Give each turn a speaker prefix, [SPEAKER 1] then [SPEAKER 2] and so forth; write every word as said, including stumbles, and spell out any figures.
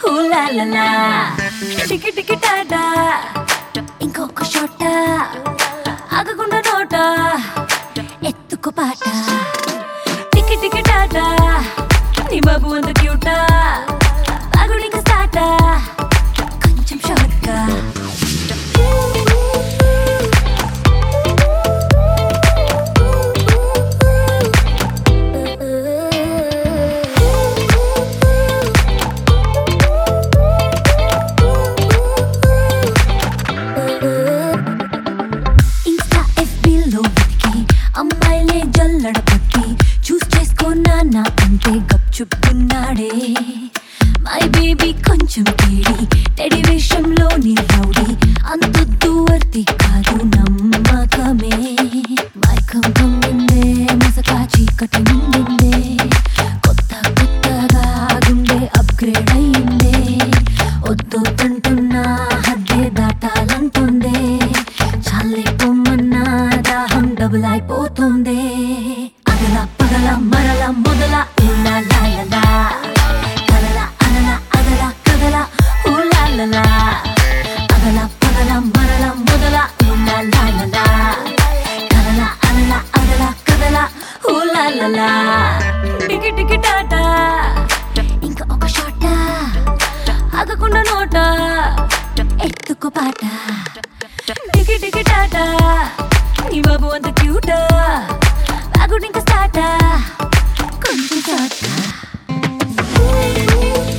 [SPEAKER 1] ooh la la la. Tiki tiki tada, ఇంకొక షాట ఆగకుండా నోట ఎత్తుకు పాట. టికి టికి టాటా నీ బాబు అంత క్యూటా ఆగుడిక స్టార్ట కొంచెం షార్ట్గా. అమ్మాయిలే జల్లడ పట్టి చూస్ చేసుకోనా నా అంటే గప్చుక్కున్నాడే మై బేబీ కొంచెం కేడి టెడి వేషంలో నీ రౌడీ అంతొద్దు వర్తి కాదు నమ్మకమే. మైకం కమ్మిందే మసకా చీకటి నిండిందే కొత్త కొత్తగా గుండె అప్గ్రేడ్ అయ్యిందే వద్దొద్దంటున్నా హద్దే దాటాలంటుందే చాలే పొమ్మన్నా దాహం డబుల్ అయిపోతుందే. అగల పగల మరల మొదల ఊలా లాలలా కలల అనల అగల కదల ఊలాలలా అగల పగల మరల మొదల ఊలా లాలలా కలల అనల అగల కదల ఊలాలలా. టికి టికి టాటా ఇంకా ఒక షాట ఆగకుండా నోట ఎత్తుకు పాట. టికి టికి టాటా నీ బాబు అంత క్యూటా ఆగుడింక స్టార్ట కొంచెం షార్ట్గా.